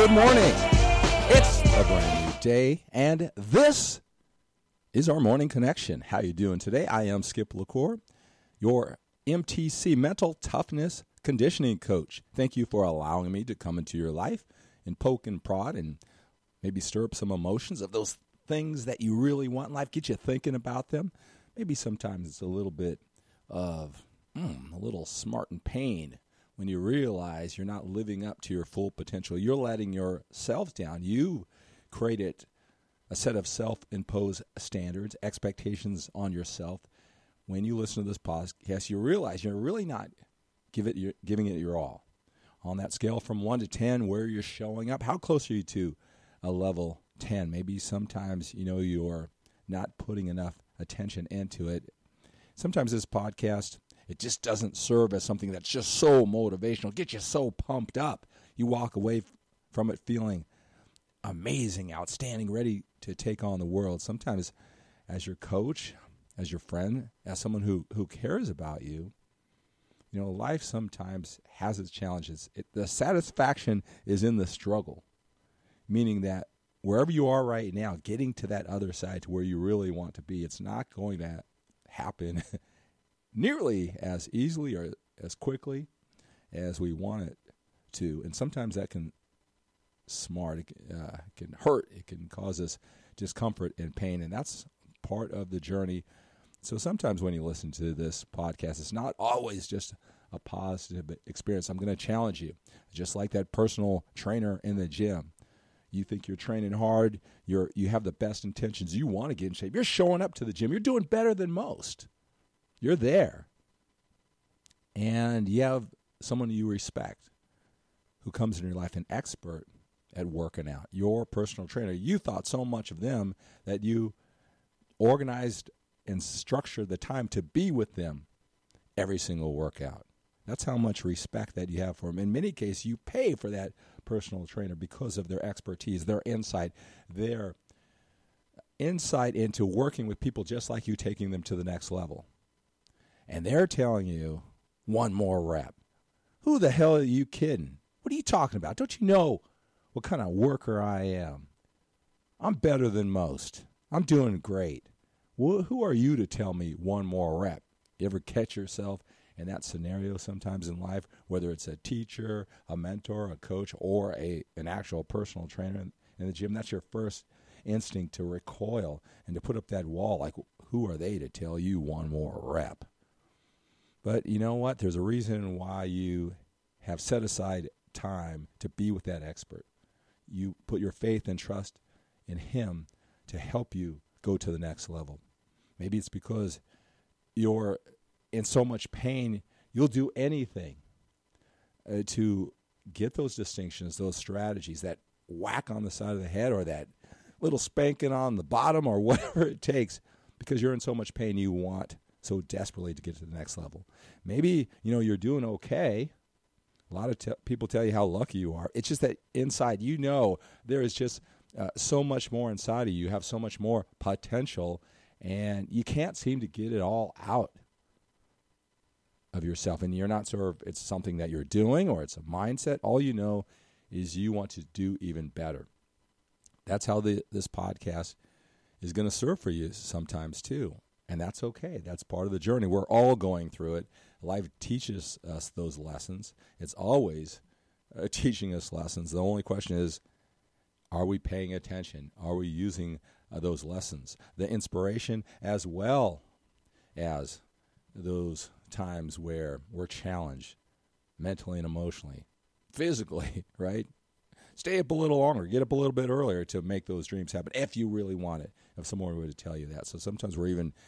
Good morning. It's a brand new day, and this is our Morning Connection. How you doing today? I am Skip LaCour, your MTC, Mental Toughness Conditioning Coach. Thank you for allowing me to come into your life and poke and prod and maybe stir up some emotions of those things that you really want in life, get you thinking about them. Maybe sometimes it's a little bit of a little smart and pain when you realize you're not living up to your full potential. You're letting yourself down. You created a set of self-imposed standards, expectations on yourself. When you listen to this podcast, you realize you're really not giving it your all. On that scale from 1 to 10, where you're showing up, how close are you to a level 10? Maybe sometimes, you're not putting enough attention into it. Sometimes this podcast, it just doesn't serve as something that's just so motivational, get you so pumped up. You walk away from it feeling amazing, outstanding, ready to take on the world. Sometimes as your coach, as your friend, as someone who cares about you, life sometimes has its challenges. The satisfaction is in the struggle, meaning that wherever you are right now, getting to that other side to where you really want to be, it's not going to happen nearly as easily or as quickly as we want it to. And sometimes that can it can hurt. It can cause us discomfort and pain, and that's part of the journey. So sometimes when you listen to this podcast, it's not always just a positive experience. I'm going to challenge you, just like that personal trainer in the gym. You think you're training hard, you have the best intentions, you want to get in shape. You're showing up to the gym. You're doing better than most. You're there. And you have someone you respect who comes in your life, an expert at working out, your personal trainer. You thought so much of them that you organized and structured the time to be with them every single workout. That's how much respect that you have for them. In many cases, you pay for that personal trainer because of their expertise, their insight into working with people just like you, taking them to the next level. And they're telling you, one more rep. Who the hell are you kidding? What are you talking about? Don't you know what kind of worker I am? I'm better than most. I'm doing great. Well, who are you to tell me one more rep? You ever catch yourself in that scenario sometimes in life, whether it's a teacher, a mentor, a coach, or an actual personal trainer in the gym? That's your first instinct, to recoil and to put up that wall, like, who are they to tell you one more rep? But you know what? There's a reason why you have set aside time to be with that expert. You put your faith and trust in him to help you go to the next level. Maybe it's because you're in so much pain, you'll do anything to get those distinctions, those strategies, that whack on the side of the head or that little spanking on the bottom or whatever it takes, because you're in so much pain you want so desperately to get to the next level. Maybe, you're doing okay. A lot of people tell you how lucky you are. It's just that inside, there is just so much more inside of you. You have so much more potential, and you can't seem to get it all out of yourself. And you're not sure if it's something that you're doing or it's a mindset. All you know is you want to do even better. That's how this podcast is going to serve for you sometimes too. And that's okay. That's part of the journey. We're all going through it. Life teaches us those lessons. It's always teaching us lessons. The only question is, are we paying attention? Are we using those lessons? The inspiration, as well as those times where we're challenged mentally and emotionally, physically, right? Stay up a little longer. Get up a little bit earlier to make those dreams happen if you really want it, if someone were to tell you that. So sometimes we're even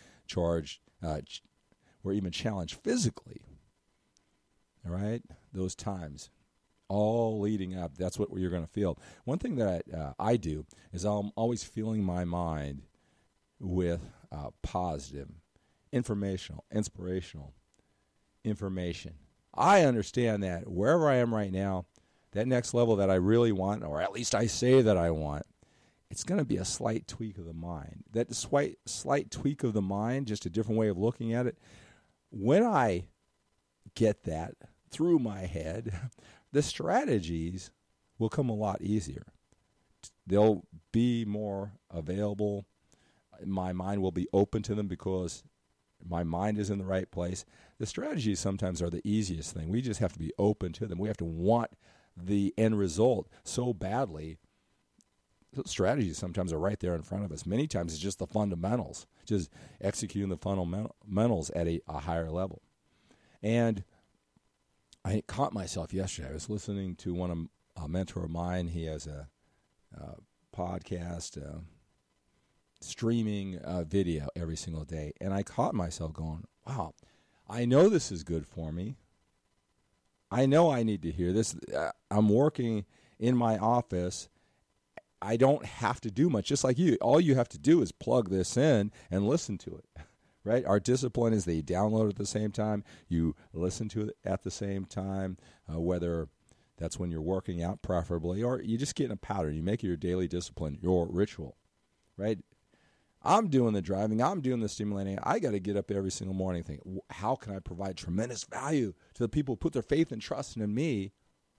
challenged physically, all right? Those times, all leading up, that's what you're going to feel. One thing that I do is I'm always filling my mind with positive, informational, inspirational information. I understand that wherever I am right now, that next level that I really want, or at least I say that I want, it's going to be a slight tweak of the mind. That slight tweak of the mind, just a different way of looking at it. When I get that through my head, the strategies will come a lot easier. They'll be more available. My mind will be open to them because my mind is in the right place. The strategies sometimes are the easiest thing. We just have to be open to them. We have to want the end result so badly. Strategies sometimes are right there in front of us. Many times it's just the fundamentals, just executing the fundamentals at a higher level. And I caught myself yesterday. I was listening to a mentor of mine. He has a podcast, streaming video every single day. And I caught myself going, wow, I know this is good for me. I know I need to hear this. I'm working in my office. I don't have to do much, just like you. All you have to do is plug this in and listen to it, right? Our discipline is that you download it at the same time, you listen to it at the same time, whether that's when you're working out preferably, or you just get in a pattern. You make it your daily discipline, your ritual, right? I'm doing the driving. I'm doing the stimulating. I got to get up every single morning and think, how can I provide tremendous value to the people who put their faith and trust in me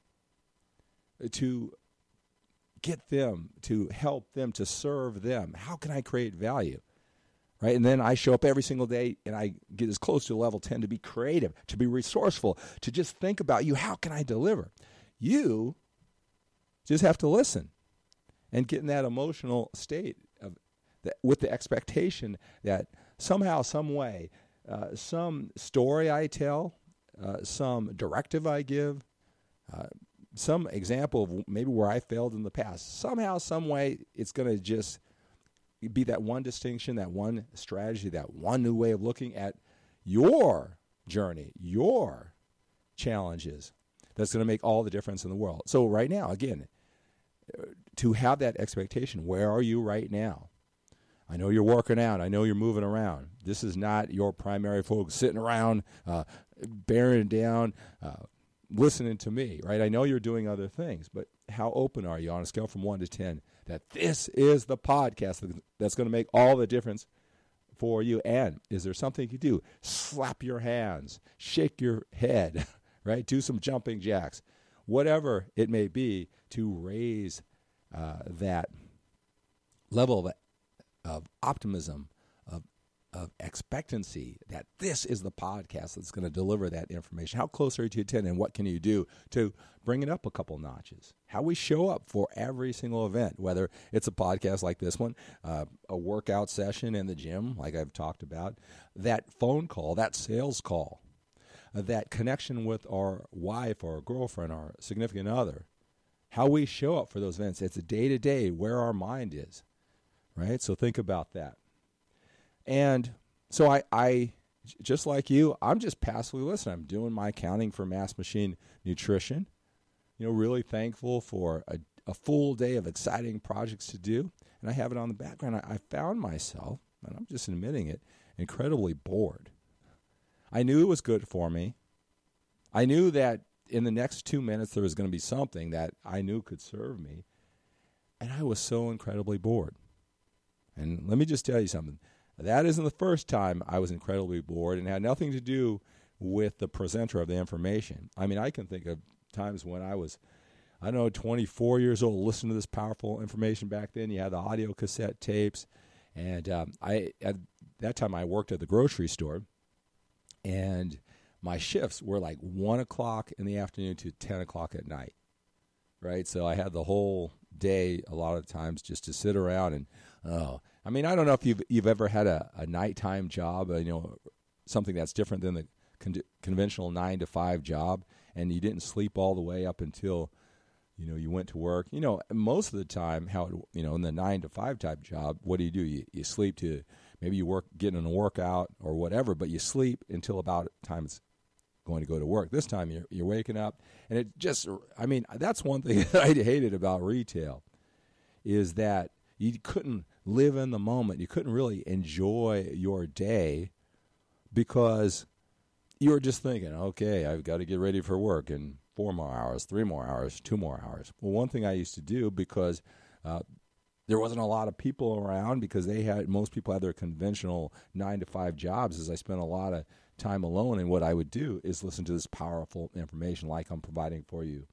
to get them, to help them, to serve them? How can I create value? Right? And then I show up every single day and I get as close to level 10 to be creative, to be resourceful, to just think about you. How can I deliver? You just have to listen and get in that emotional state of that, with the expectation that somehow, some way, some story I tell, some directive I give, some example of maybe where I failed in the past, somehow, some way, it's going to just be that one distinction, that one strategy, that one new way of looking at your journey, your challenges, that's going to make all the difference in the world. So right now, again, to have that expectation, where are you right now? I know you're working out. I know you're moving around. This is not your primary focus, sitting around, bearing down, listening to me, right? I know you're doing other things, but how open are you on a scale from 1 to 10 that this is the podcast that's going to make all the difference for you? And is there something you can do? Slap your hands, shake your head, right? Do some jumping jacks, whatever it may be, to raise that level of optimism, of expectancy that this is the podcast that's going to deliver that information. How close are you to 10, and what can you do to bring it up a couple notches? How we show up for every single event, whether it's a podcast like this one, a workout session in the gym like I've talked about, that phone call, that sales call, that connection with our wife or girlfriend or significant other. How we show up for those events. It's a day-to-day where our mind is, right? So think about that. And so I just like you, I'm just passively listening. I'm doing my accounting for Mass Machine Nutrition. Really thankful for a full day of exciting projects to do. And I have it on the background. I found myself, and I'm just admitting it, incredibly bored. I knew it was good for me. I knew that in the next 2 minutes there was going to be something that I knew could serve me. And I was so incredibly bored. And let me just tell you something. That isn't the first time I was incredibly bored, and had nothing to do with the presenter of the information. I mean, I can think of times when I was, 24 years old, listening to this powerful information back then. You had the audio cassette tapes, and at that time I worked at the grocery store, and my shifts were like 1 o'clock in the afternoon to 10 o'clock at night, right? So I had the whole day a lot of times just to sit around and, I don't know if you've ever had a nighttime job, something that's different than the conventional 9 to 5 job, and you didn't sleep all the way up until, you went to work. Most of the time, in the 9 to 5 type job, what do? You sleep to, maybe you work getting a workout or whatever, but you sleep until about time it's going to go to work. This time you're waking up, and it just, that's one thing that I hated about retail, is that you couldn't live in the moment. You couldn't really enjoy your day because you were just thinking, okay, I've got to get ready for work in 4 more hours, 3 more hours, 2 more hours. Well, one thing I used to do, because there wasn't a lot of people around, because most people had their conventional 9 to 5 jobs, is I spent a lot of time alone, and what I would do is listen to this powerful information like I'm providing for you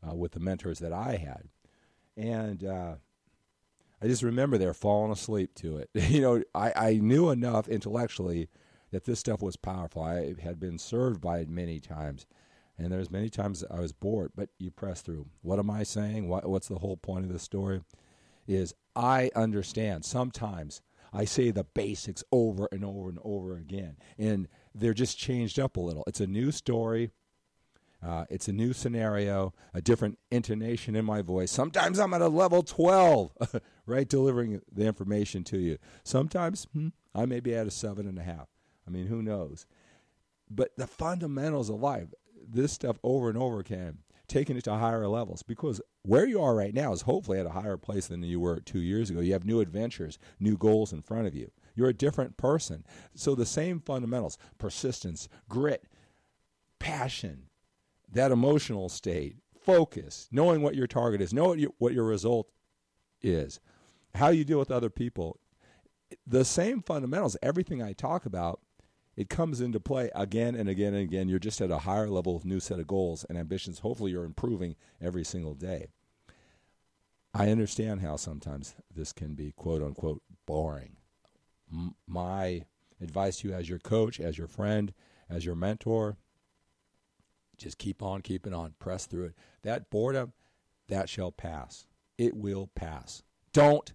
with the mentors that I had. And I just remember they're falling asleep to it. I knew enough intellectually that this stuff was powerful. I had been served by it many times. And there's many times I was bored, but you press through. What am I saying? What's the whole point of the story? Is I understand sometimes I say the basics over and over and over again, and they're just changed up a little. It's a new story. It's a new scenario, a different intonation in my voice. Sometimes I'm at a level 12, right, delivering the information to you. Sometimes I may be at a 7.5. I mean, who knows? But the fundamentals of life, this stuff over and over again, taking it to higher levels, because where you are right now is hopefully at a higher place than you were 2 years ago. You have new adventures, new goals in front of you. You're a different person. So the same fundamentals, persistence, grit, passion, that emotional state, focus, knowing what your target is, know what your result is, how you deal with other people, the same fundamentals, everything I talk about, it comes into play again and again and again. You're just at a higher level with new set of goals and ambitions. Hopefully you're improving every single day. I understand how sometimes this can be, quote unquote, boring. My advice to you as your coach, as your friend, as your mentor, just keep on keeping on. Press through it. That boredom, that shall pass. It will pass. Don't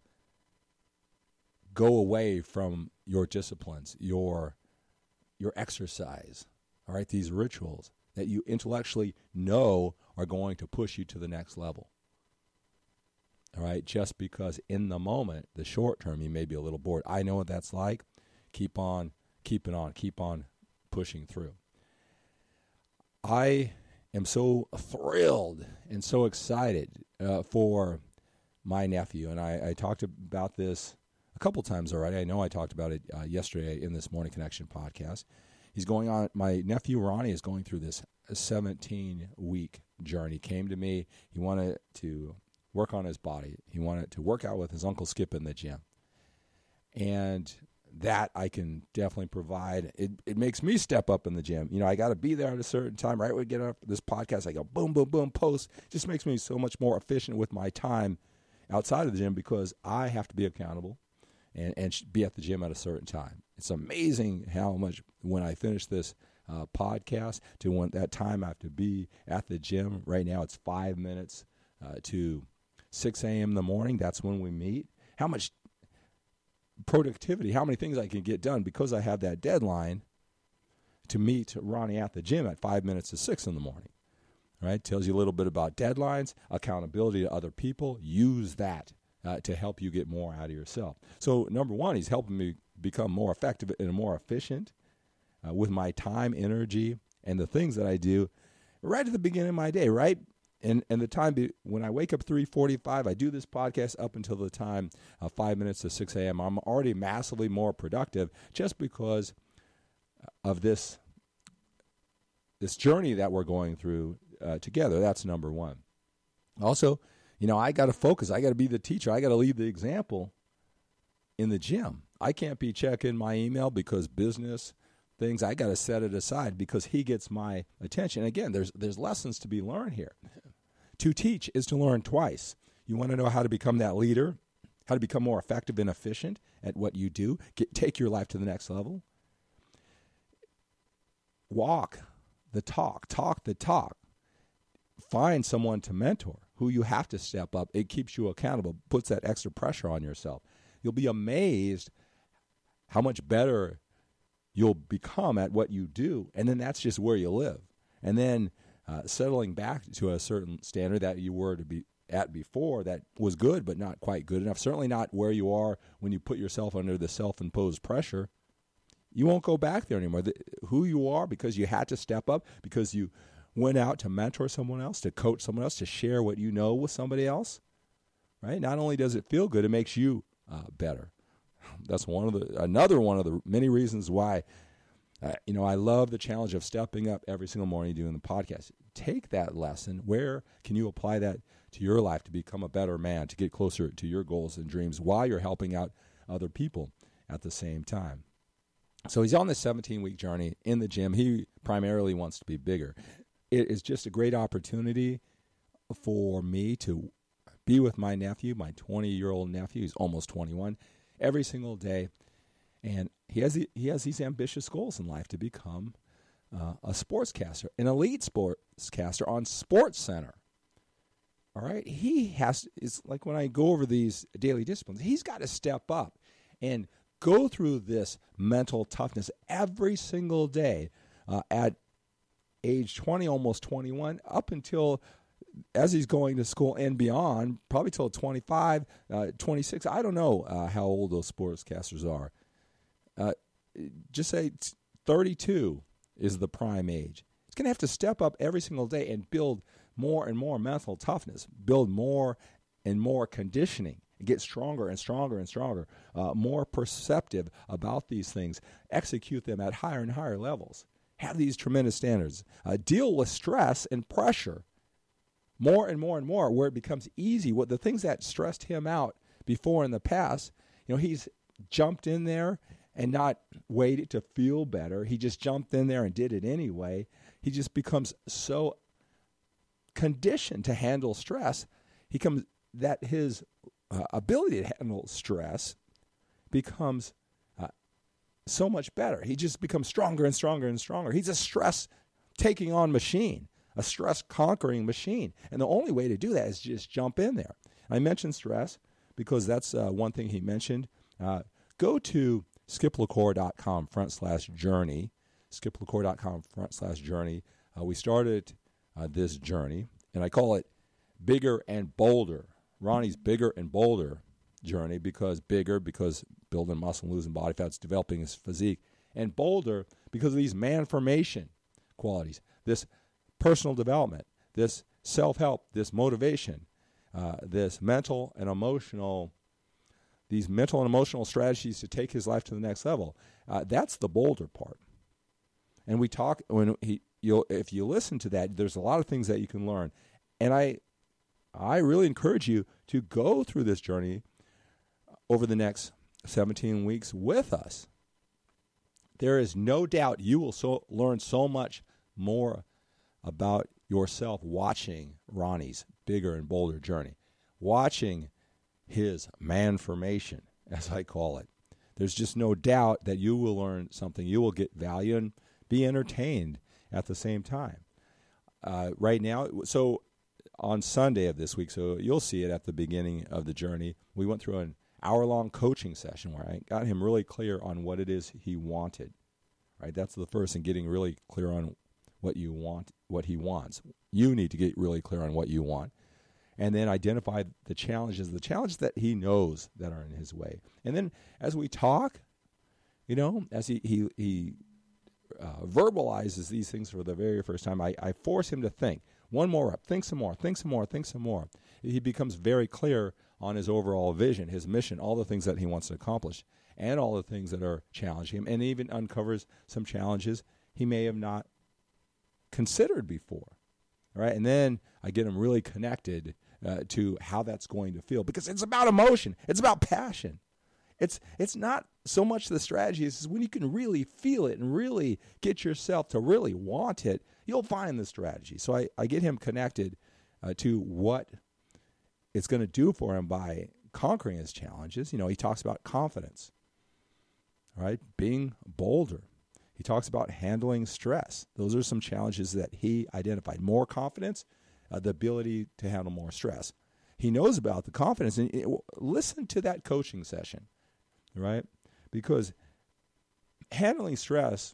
go away from your disciplines, your exercise, all right, these rituals that you intellectually know are going to push you to the next level, all right, just because in the moment, the short term, you may be a little bored. I know what that's like. Keep on keeping on. Keep on pushing through. I am so thrilled and so excited for my nephew, and I talked about this a couple times already. I know I talked about it yesterday in this Morning Connection podcast. He's going on, my nephew Ronnie is going through this 17-week journey. He came to me. He wanted to work on his body. He wanted to work out with his Uncle Skip in the gym. And that I can definitely provide. It makes me step up in the gym. I got to be there at a certain time. Right when we get up this podcast, I go boom, boom, boom, post. It just makes me so much more efficient with my time outside of the gym because I have to be accountable and be at the gym at a certain time. It's amazing how much when I finish this podcast to when that time I have to be at the gym. Right now it's 5 minutes to 6 a.m. in the morning. That's when we meet. How much productivity, how many things I can get done because I have that deadline to meet Ronnie at the gym at 5 minutes to 6 in the morning. Right? Tells you a little bit about deadlines, accountability to other people. Use that to help you get more out of yourself. So number one, he's helping me become more effective and more efficient with my time, energy, and the things that I do right at the beginning of my day, right? And the time when I wake up 3:45, I do this podcast up until the time 5 minutes to 6 a.m. I'm already massively more productive just because of this journey that we're going through together. That's number one. Also, I got to focus. I got to be the teacher. I got to lead the example in the gym. I can't be checking my email because business things. I got to set it aside because he gets my attention. Again, there's lessons to be learned here. To teach is to learn twice. You want to know how to become that leader, how to become more effective and efficient at what you do, take your life to the next level. Walk the talk the talk. Find someone to mentor who you have to step up. It keeps you accountable, puts that extra pressure on yourself. You'll be amazed how much better you'll become at what you do, and then that's just where you live. And then settling back to a certain standard that you were to be at before that was good but not quite good enough, certainly not where you are when you put yourself under the self-imposed pressure. You won't go back there anymore. Who you are because you had to step up, because you went out to mentor someone else, to coach someone else, to share what you know with somebody else, right? Not only does it feel good, it makes you better. That's another one of the many reasons why, I love the challenge of stepping up every single morning doing the podcast. Take that lesson. Where can you apply that to your life to become a better man, to get closer to your goals and dreams while you're helping out other people at the same time? So he's on this 17-week journey in the gym. He primarily wants to be bigger. It is just a great opportunity for me to be with my nephew, my 20-year-old nephew. He's almost 21, every single day. And he has these ambitious goals in life to become a sportscaster, an elite sportscaster on SportsCenter. All right? It's like when I go over these daily disciplines, he's got to step up and go through this mental toughness every single day at age 20, almost 21, up until as he's going to school and beyond, probably till 25, 26. I don't know how old those sportscasters are. Just say 32 is the prime age. He's going to have to step up every single day and build more and more mental toughness, build more and more conditioning, and get stronger and stronger and stronger, more perceptive about these things, execute them at higher and higher levels, have these tremendous standards, deal with stress and pressure more and more and more, where it becomes easy. What the things that stressed him out before in the past, he's jumped in there and not waited to feel better. He just jumped in there and did it anyway. He just becomes so conditioned to handle stress. His ability to handle stress becomes so much better. He just becomes stronger and stronger and stronger. He's a stress-taking on machine, a stress-conquering machine. And the only way to do that is just jump in there. I mentioned stress because that's one thing he mentioned. Go to skiplacour.com/journey, skiplacour.com/journey. We started this journey, and I call it Bigger and Bolder. Ronnie's Bigger and Bolder journey, because building muscle, losing body fats, developing his physique, and bolder because of these man formation qualities, this personal development, this self-help, this motivation, these mental and emotional strategies to take his life to the next level. That's the bolder part. And we talk if you listen to that, there's a lot of things that you can learn. And I really encourage you to go through this journey over the next 17 weeks with us. There is no doubt you will learn so much more about yourself watching Ronnie's Bigger and Bolder journey, watching his man formation, as I call it. There's just no doubt that you will learn something. You will get value and be entertained at the same time. Right now, so on Sunday of this week, so you'll see it at the beginning of the journey, we went through an hour-long coaching session where I got him really clear on what it is he wanted. Right? That's the first thing, getting really clear on what you want, what he wants. You need to get really clear on what you want. And then identify the challenges that he knows that are in his way. And then as we talk, as he verbalizes these things for the very first time, I force him to think. One more up, think some more, think some more, think some more. He becomes very clear on his overall vision, his mission, all the things that he wants to accomplish, and all the things that are challenging him, and even uncovers some challenges he may have not considered before. All right? And then I get him really connected to how that's going to feel, because it's about emotion. It's about passion. It's not so much the strategy. It's when you can really feel it and really get yourself to really want it, you'll find the strategy. So I get him connected to what it's going to do for him by conquering his challenges. He talks about confidence, right? Being bolder. He talks about handling stress. Those are some challenges that he identified. More confidence, the ability to handle more stress. He knows about the confidence. And listen to that coaching session, right? Because handling stress,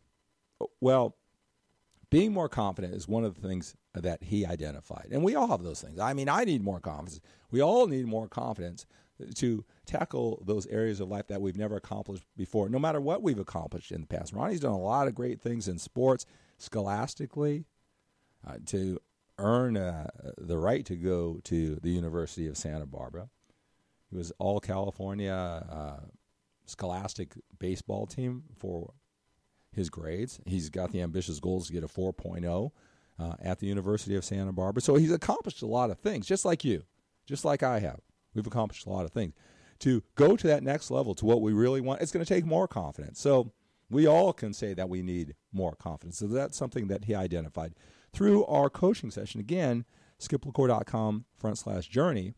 being more confident is one of the things that he identified. And we all have those things. I mean, I need more confidence. We all need more confidence to tackle those areas of life that we've never accomplished before, no matter what we've accomplished in the past. Ronnie's done a lot of great things in sports, scholastically, to earn the right to go to the University of Santa Barbara. He was All-California Scholastic baseball team for his grades. He's got the ambitious goals to get a 4.0 at the University of Santa Barbara. So he's accomplished a lot of things, just like you, just like I have. We've accomplished a lot of things. To go to that next level, to what we really want, it's going to take more confidence. So we all can say that we need more confidence. So that's something that he identified through our coaching session. Again, skiplacour.com/journey,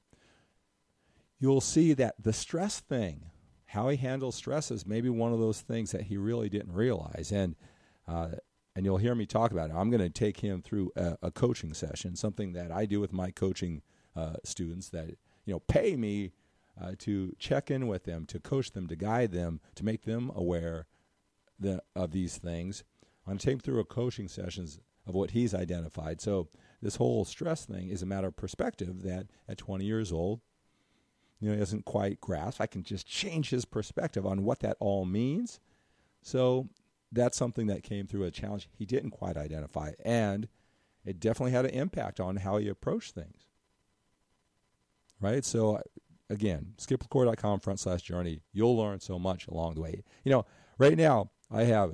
you'll see that the stress thing, how he handles stress, is maybe one of those things that he really didn't realize. And you'll hear me talk about it. I'm going to take him through a coaching session, something that I do with my coaching students that pay me to check in with them, to coach them, to guide them, to make them aware of these things. I'm going to take him through a coaching sessions of what he's identified. So this whole stress thing is a matter of perspective that at 20 years old, he doesn't quite grasp. I can just change his perspective on what that all means. So that's something that came through a challenge he didn't quite identify, and it definitely had an impact on how he approached things. Right? So again, skiplacour.com/journey. You'll learn so much along the way. Right now I have,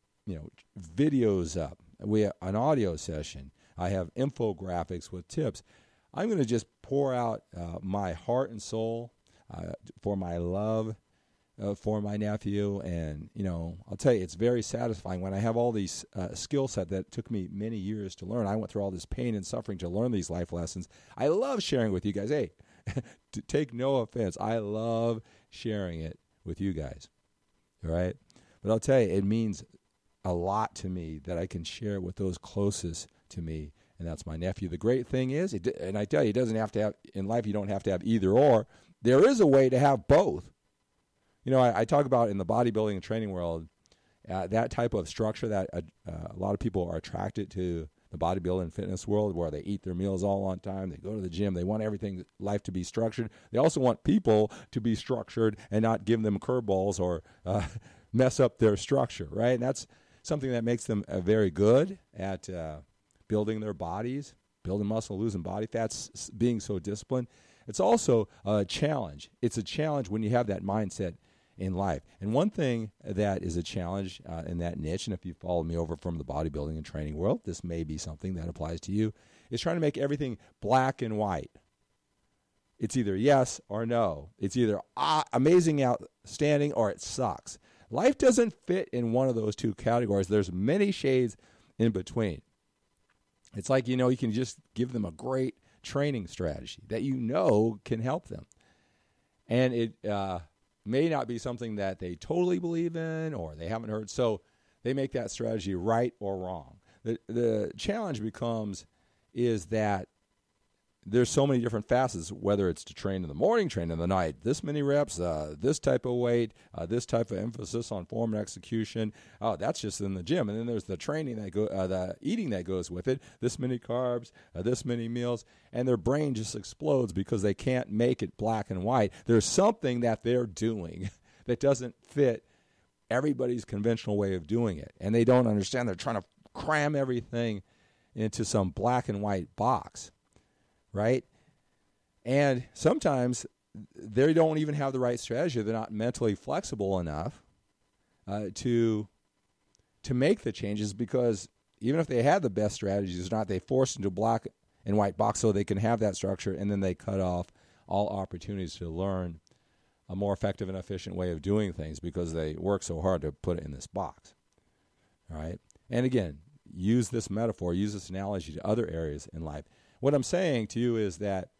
videos up. We have an audio session. I have infographics with tips. I'm going to just pour out my heart and soul for my love for my nephew. And, I'll tell you, it's very satisfying when I have all these skill set that took me many years to learn. I went through all this pain and suffering to learn these life lessons. I love sharing with you guys. Hey, to take no offense, I love sharing it with you guys. All right? But I'll tell you, it means a lot to me that I can share it with those closest to me, and that's my nephew. The great thing is, and I tell you, it doesn't have to have, in life you don't have to have either or. There is a way to have both. I talk about in the bodybuilding and training world, that type of structure that a lot of people are attracted to the bodybuilding and fitness world, where they eat their meals all on time, they go to the gym, they want everything, life to be structured. They also want people to be structured and not give them curveballs or mess up their structure, right? And that's something that makes them very good at building their bodies, building muscle, losing body fat, being so disciplined. It's also a challenge. It's a challenge when you have that mindset in life. And one thing that is a challenge in that niche, and if you follow me over from the bodybuilding and training world, this may be something that applies to you, is trying to make everything black and white. It's either yes or no. It's either amazing, outstanding, or it sucks. Life doesn't fit in one of those two categories. There's many shades in between. It's like, you can just give them a great training strategy that can help them. And it may not be something that they totally believe in or they haven't heard, so they make that strategy right or wrong. The challenge is that there's so many different facets, whether it's to train in the morning, train in the night, this many reps, this type of weight, this type of emphasis on form and execution. Oh, that's just in the gym. And then there's the training the eating that goes with it, this many carbs, this many meals, and their brain just explodes because they can't make it black and white. There's something that they're doing that doesn't fit everybody's conventional way of doing it, and they don't understand. They're trying to cram everything into some black and white box. Right? And sometimes they don't even have the right strategy. They're not mentally flexible enough to make the changes, because even if they had the best strategies or not, they force into black and white box so they can have that structure, and then they cut off all opportunities to learn a more effective and efficient way of doing things because they work so hard to put it in this box. All right? And again, use this metaphor, use this analogy to other areas in life. What I'm saying to you is that,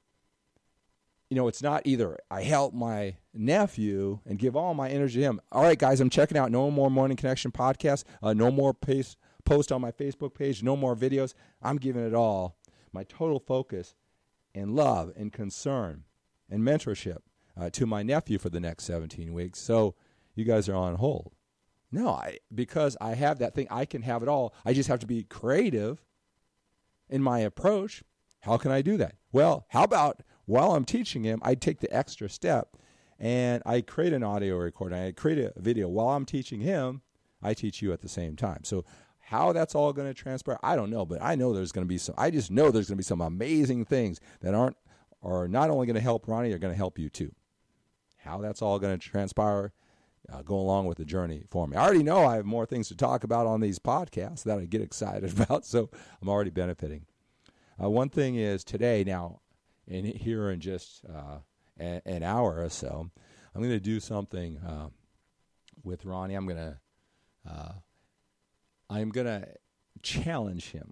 it's not either I help my nephew and give all my energy to him. All right, guys, I'm checking out No More Morning Connection podcast, no more post on my Facebook page, no more videos. I'm giving it all, my total focus and love and concern and mentorship to my nephew for the next 17 weeks. So you guys are on hold. No, because I have that thing, I can have it all. I just have to be creative in my approach. How can I do that? Well, how about while I'm teaching him, I take the extra step and I create an audio recording. I create a video. While I'm teaching him, I teach you at the same time. So how that's all going to transpire, I don't know, but I know there's going to be I just know there's going to be some amazing things that are not only going to help Ronnie, they're going to help you too. How that's all going to transpire, go along with the journey for me. I already know I have more things to talk about on these podcasts that I get excited about, so I'm already benefiting. One thing is today, now, here in just an hour or so, I'm going to do something with Ronnie. I'm going to challenge him.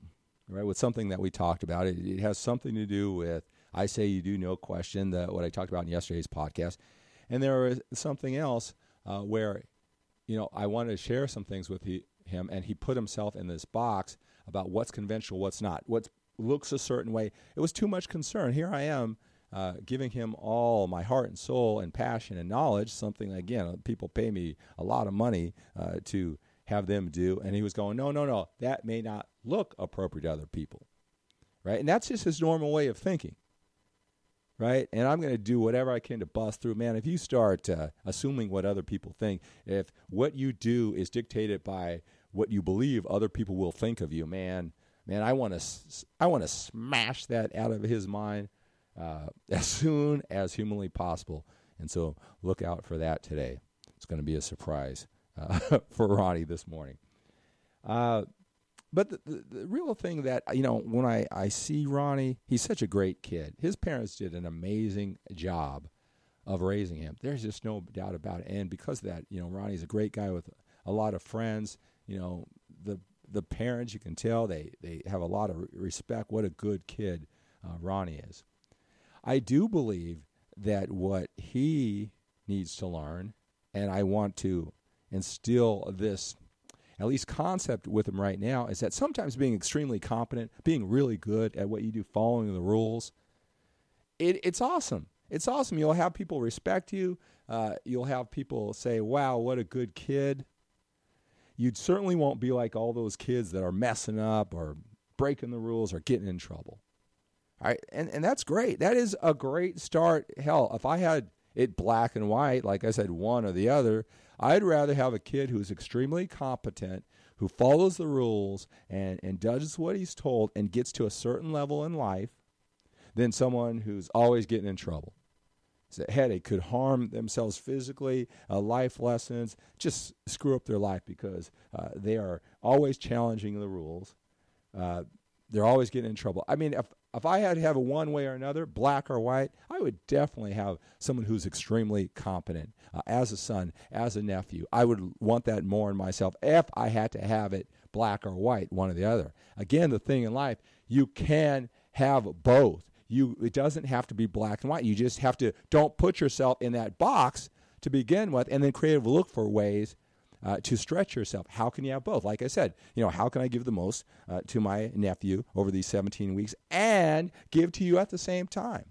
right, with something that we talked about. It has something to do with I say you do, no question, what I talked about in yesterday's podcast. And there was something else where, I wanted to share some things with him, and he put himself in this box about what's conventional, what's not, what looks a certain way. It was too much concern. Here I am giving him all my heart and soul and passion and knowledge, something, again, people pay me a lot of money to have them do. And he was going, no, that may not look appropriate to other people, right? And that's just his normal way of thinking, right? And I'm going to do whatever I can to bust through. Man, if you start assuming what other people think, if what you do is dictated by what you believe other people will think of you, man, I want to smash that out of his mind as soon as humanly possible. And so look out for that today. It's going to be a surprise for Ronnie this morning. But the real thing that, when I see Ronnie, he's such a great kid. His parents did an amazing job of raising him. There's just no doubt about it. And because of that, Ronnie's a great guy with a lot of friends. The parents, you can tell, they have a lot of respect. What a good kid Ronnie is. I do believe that what he needs to learn, and I want to instill this at least concept with him right now, is that sometimes being extremely competent, being really good at what you do, following the rules, it's awesome. It's awesome. You'll have people respect you. You'll have people say, wow, what a good kid. You certainly won't be like all those kids that are messing up or breaking the rules or getting in trouble. All right? And that's great. That is a great start. Hell, if I had it black and white, like I said, one or the other, I'd rather have a kid who's extremely competent, who follows the rules and does what he's told and gets to a certain level in life than someone who's always getting in trouble. It's a headache, could harm themselves physically, life lessons, just screw up their life because they are always challenging the rules. They're always getting in trouble. I mean, if I had to have a one way or another, black or white, I would definitely have someone who's extremely competent as a son, as a nephew. I would want that more in myself if I had to have it black or white, one or the other. Again, the thing in life, you can have both. It doesn't have to be black and white. You just have to, don't put yourself in that box to begin with, and then creatively look for ways to stretch yourself. How can you have both? Like I said, how can I give the most to my nephew over these 17 weeks and give to you at the same time?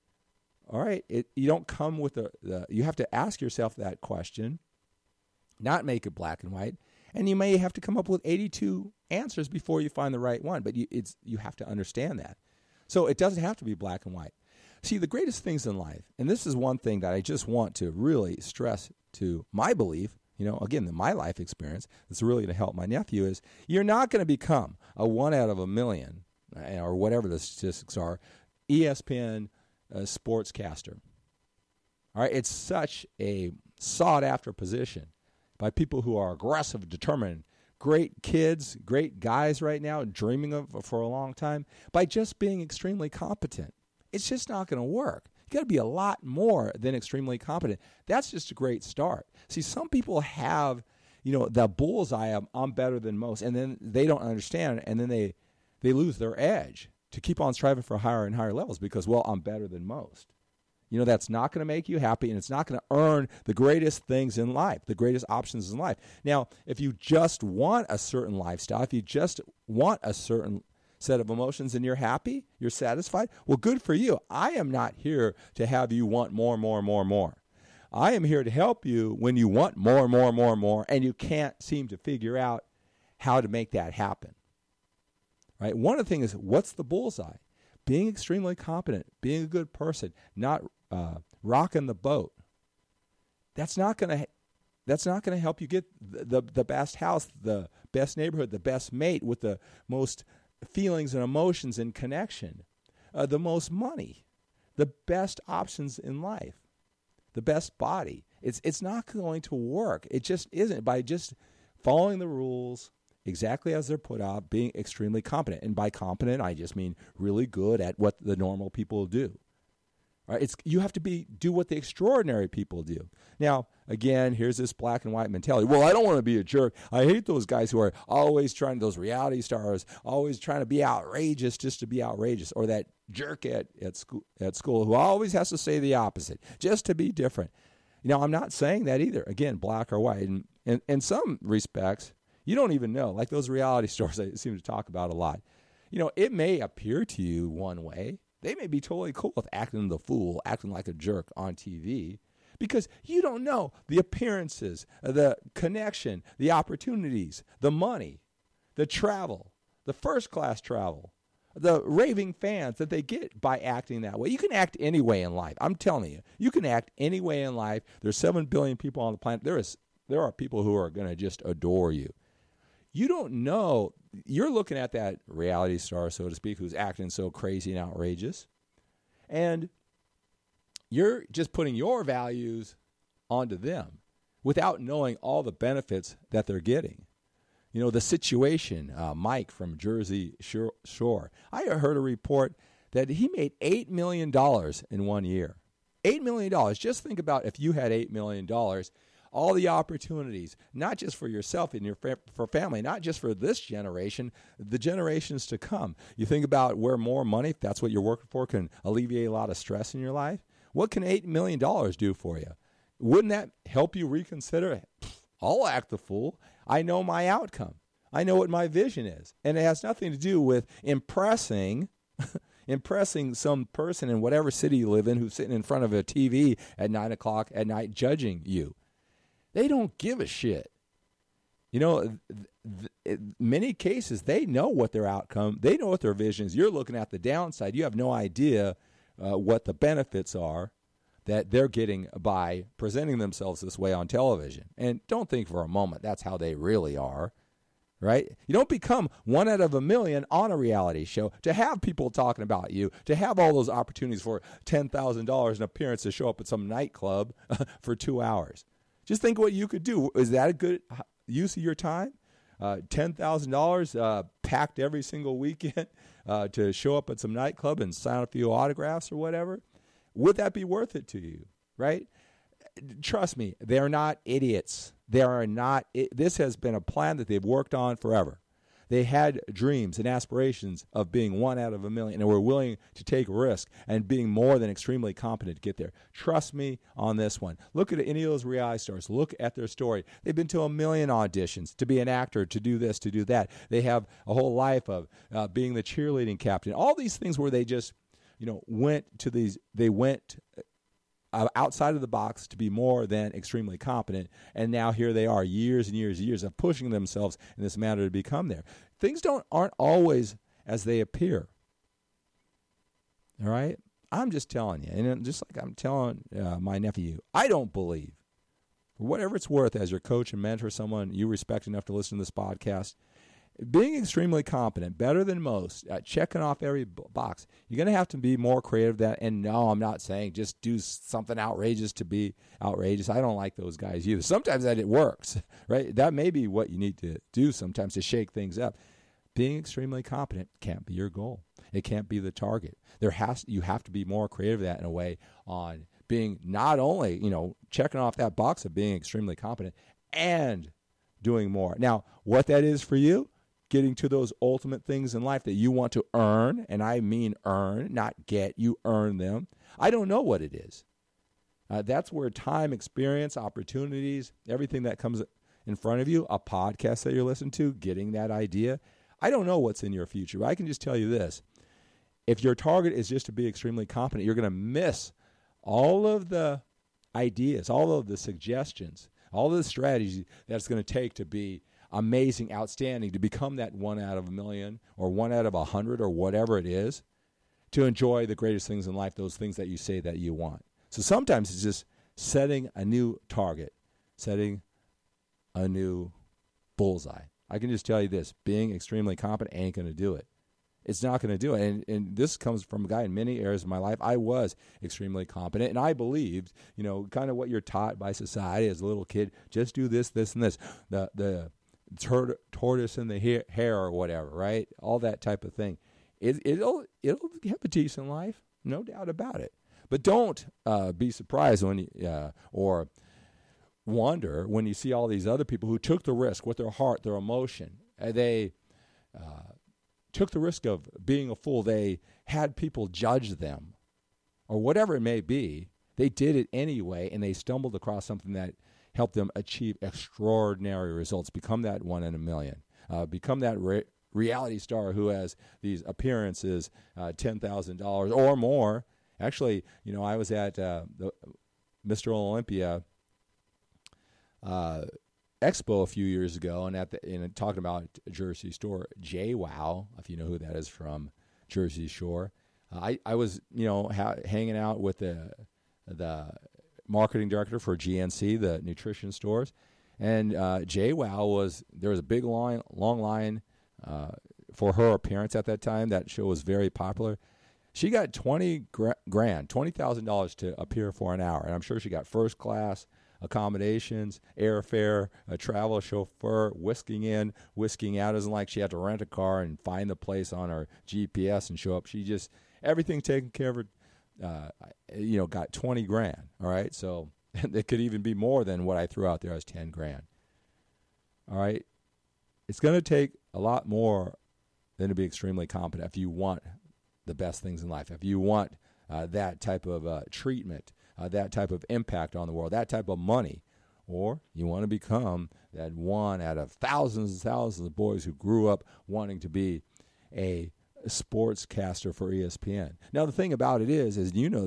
All right. You don't come with you have to ask yourself that question, not make it black and white. And you may have to come up with 82 answers before you find the right one, but you have to understand that. So it doesn't have to be black and white. See, the greatest things in life, and this is one thing that I just want to really stress to my belief, again, my life experience that's really going to help my nephew, is you're not going to become a 1 out of a million, or whatever the statistics are, ESPN sportscaster. All right, it's such a sought-after position by people who are aggressive, determined, great kids, great guys right now, dreaming of for a long time, by just being extremely competent. It's just not going to work. You got to be a lot more than extremely competent. That's just a great start. See, some people have, the bullseye of I'm better than most, and then they don't understand, and then they lose their edge to keep on striving for higher and higher levels because, well, I'm better than most. That's not going to make you happy, and it's not going to earn the greatest things in life, the greatest options in life. Now, if you just want a certain lifestyle, if you just want a certain set of emotions and you're happy, you're satisfied, well, good for you. I am not here to have you want more. I am here to help you when you want more, and you can't seem to figure out how to make that happen. Right? One of the things is, what's the bullseye? Being extremely competent, being a good person, not rocking the boat. That's not going to help you get the best house, the best neighborhood, the best mate with the most feelings and emotions and connection, the most money, the best options in life, the best body. It's not going to work. It just isn't by just following the rules exactly as they're put out, being extremely competent. And by competent, I just mean really good at what the normal people do. All right? You have to do what the extraordinary people do. Now, again, here's this black and white mentality. Well, I don't want to be a jerk. I hate those guys who are always those reality stars, always trying to be outrageous just to be outrageous, or that jerk at school who always has to say the opposite just to be different. I'm not saying that either. Again, black or white. And in some respects, you don't even know. Like those reality stars I seem to talk about a lot. It may appear to you one way. They may be totally cool with acting the fool, acting like a jerk on TV, because you don't know the appearances, the connection, the opportunities, the money, the travel, the first-class travel, the raving fans that they get by acting that way. You can act any way in life. I'm telling you, you can act any way in life. There's 7 billion people on the planet. There are people who are going to just adore you. You don't know. You're looking at that reality star, so to speak, who's acting so crazy and outrageous, and you're just putting your values onto them without knowing all the benefits that they're getting. The situation, Mike from Jersey Shore, I heard a report that he made $8 million in 1 year. $8 million. Just think about if you had $8 million, all the opportunities, not just for yourself and for family, not just for this generation, the generations to come. You think about where more money, if that's what you're working for, can alleviate a lot of stress in your life. What can $8 million do for you? Wouldn't that help you reconsider? I'll act the fool. I know my outcome. I know what my vision is. And it has nothing to do with impressing some person in whatever city you live in who's sitting in front of a TV at 9 o'clock at night judging you. They don't give a shit. In many cases, they know what their outcome, they know what their vision is. You're looking at the downside. You have no idea what the benefits are that they're getting by presenting themselves this way on television. And don't think for a moment that's how they really are, right? You don't become 1 out of a million on a reality show to have people talking about you, to have all those opportunities for $10,000 an appearance to show up at some nightclub for 2 hours. Just think what you could do. Is that a good use of your time? $10,000 packed every single weekend to show up at some nightclub and sign a few autographs or whatever? Would that be worth it to you, right? Trust me, they're not idiots. They are not. This has been a plan that they've worked on forever. They had dreams and aspirations of being 1 out of a million and were willing to take risk and being more than extremely competent to get there. Trust me on this one. Look at any of those reality stars. Look at their story. They've been to 1 million auditions to be an actor, to do this, to do that. They have a whole life of being the cheerleading captain. All these things where they just, went outside of the box to be more than extremely competent, and now here they are, years and years and years of pushing themselves in this manner to become there. Things aren't always as they appear. All right? I'm just telling you, and just like I'm telling my nephew, I don't believe, for whatever it's worth, as your coach and mentor, someone you respect enough to listen to this podcast, being extremely competent, better than most, checking off every box, you're going to have to be more creative than that. And no, I'm not saying just do something outrageous to be outrageous. I don't like those guys either. Sometimes that it works, right? That may be what you need to do sometimes to shake things up. Being extremely competent can't be your goal. It can't be the target. You have to be more creative than that in a way on being not only, checking off that box of being extremely competent and doing more. Now, what that is for you, getting to those ultimate things in life that you want to earn, and I mean earn, not get, you earn them. I don't know what it is. That's where time, experience, opportunities, everything that comes in front of you, a podcast that you're listening to, getting that idea. I don't know what's in your future, but I can just tell you this. If your target is just to be extremely competent, you're going to miss all of the ideas, all of the suggestions, all of the strategies that it's going to take to be amazing, outstanding, to become that 1 out of a million or 1 out of 100 or whatever it is, to enjoy the greatest things in life, those things that you say that you want. So sometimes it's just setting a new target, setting a new bullseye. I can just tell you this, being extremely competent ain't going to do it. It's not going to do it. And this comes from a guy in many areas of my life. I was extremely competent, and I believed, kind of what you're taught by society as a little kid, just do this, this, and this. The tortoise in the hare or whatever, right? All that type of thing. It'll have a decent life, no doubt about it. But don't be surprised when or wonder when you see all these other people who took the risk with their heart, their emotion. They took the risk of being a fool. They had people judge them or whatever it may be. They did it anyway, and they stumbled across something that helped them achieve extraordinary results, become that one in a million, become that reality star who has these appearances, $10,000 or more. Actually, I was at the Mr. Olympia Expo a few years ago, and talking about Jersey Shore, JWoww, if you know who that is from Jersey Shore. I was, hanging out with the marketing director for GNC, the nutrition stores, and JWoww there was a big long line for her appearance at that time. That show was very popular. She got $20,000 to appear for an hour, and I'm sure she got first class accommodations, airfare, a travel chauffeur, whisking in, whisking out. It isn't like she had to rent a car and find the place on her GPS and show up. She just, everything taken care of her, got $20,000. All right. So it could even be more than what I threw out there as $10,000. All right. It's going to take a lot more than to be extremely competent if you want the best things in life. If you want that type of treatment, that type of impact on the world, that type of money, or you want to become that one out of thousands and thousands of boys who grew up wanting to be a sportscaster for ESPN. Now, the thing about it is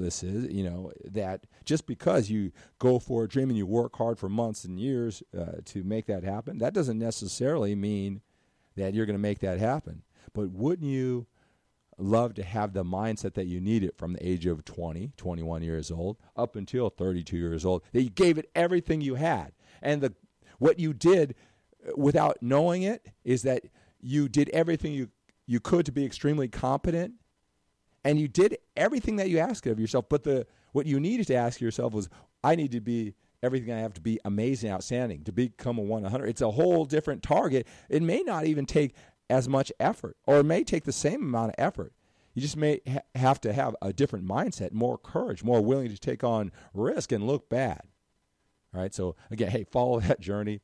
that just because you go for a dream and you work hard for months and years to make that happen, that doesn't necessarily mean that you're going to make that happen. But wouldn't you love to have the mindset that you needed from the age of 20, 21 years old, up until 32 years old, that you gave it everything you had? And what you did without knowing it is that you did everything you could to be extremely competent, and you did everything that you asked of yourself. But what you needed to ask yourself was, I need to be everything I have to be amazing, outstanding, to become a 100. It's a whole different target. It may not even take as much effort, or it may take the same amount of effort. You just may have to have a different mindset, more courage, more willing to take on risk and look bad. All right, so again, hey, follow that journey,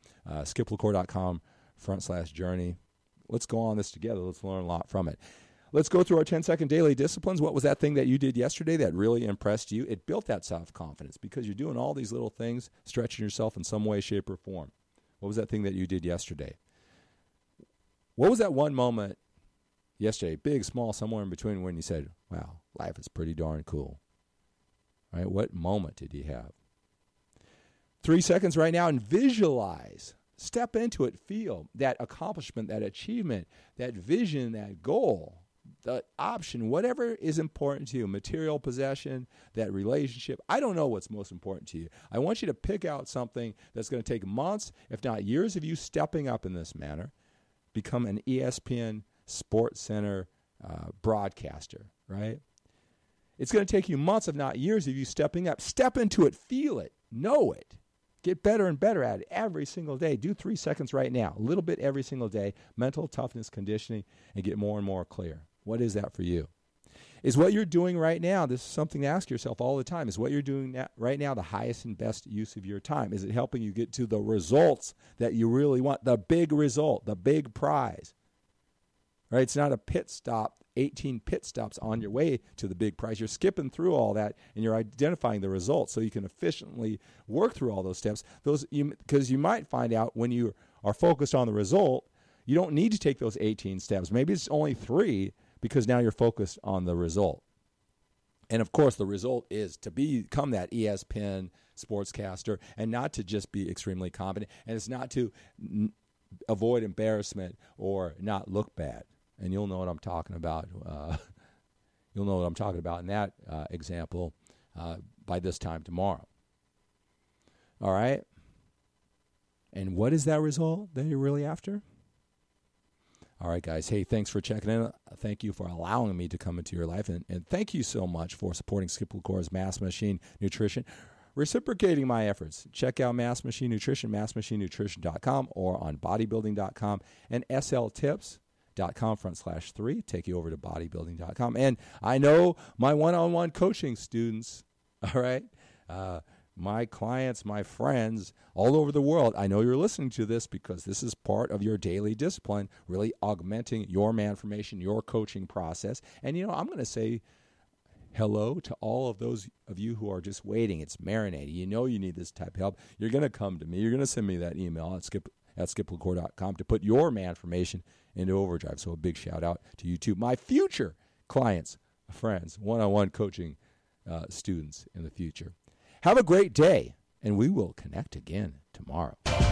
skiplacour.com/journey. Let's go on this together. Let's learn a lot from it. Let's go through our 10-second daily disciplines. What was that thing that you did yesterday that really impressed you? It built that self-confidence because you're doing all these little things, stretching yourself in some way, shape, or form. What was that thing that you did yesterday? What was that one moment yesterday, big, small, somewhere in between, when you said, wow, life is pretty darn cool? All right, what moment did you have? 3 seconds right now and visualize. Step into it. Feel that accomplishment, that achievement, that vision, that goal, the option, whatever is important to you, material possession, that relationship. I don't know what's most important to you. I want you to pick out something that's going to take months, if not years, of you stepping up in this manner. Become an ESPN Sports Center broadcaster, right? It's going to take you months, if not years, of you stepping up. Step into it. Feel it. Know it. Get better and better at it every single day. Do 3 seconds right now. A little bit every single day. Mental toughness, conditioning, and get more and more clear. What is that for you? Is what you're doing right now, this is something to ask yourself all the time, is what you're doing right now the highest and best use of your time? Is it helping you get to the results that you really want, the big result, the big prize? Right? It's not a pit stop, 18 pit stops on your way to the big prize. You're skipping through all that, and you're identifying the results so you can efficiently work through all those steps. Because you might find out when you are focused on the result, you don't need to take those 18 steps. Maybe it's only 3, because now you're focused on the result. And, of course, the result is to become that ESPN sportscaster and not to just be extremely competent. And it's not to avoid embarrassment or not look bad. And you'll know what I'm talking about. You'll know what I'm talking about in that example by this time tomorrow. All right? And what is that result that you're really after? All right, guys. Hey, thanks for checking in. Thank you for allowing me to come into your life. And thank you so much for supporting Skip LaCour's Mass Machine Nutrition, reciprocating my efforts. Check out Mass Machine Nutrition, massmachinenutrition.com, or on bodybuilding.com, and SL Tips, skiplucor.com/3, take you over to bodybuilding.com. And I know my one-on-one coaching students, all right, my clients, my friends all over the world, I know you're listening to this because this is part of your daily discipline, really augmenting your manformation, your coaching process. And, I'm going to say hello to all of those of you who are just waiting. It's marinating. You need this type of help. You're going to come to me. You're going to send me that email at skiplucor.com to put your manformation into overdrive. So a big shout out to you too, my future clients, friends, one-on-one coaching students in the future. Have a great day, and we will connect again tomorrow.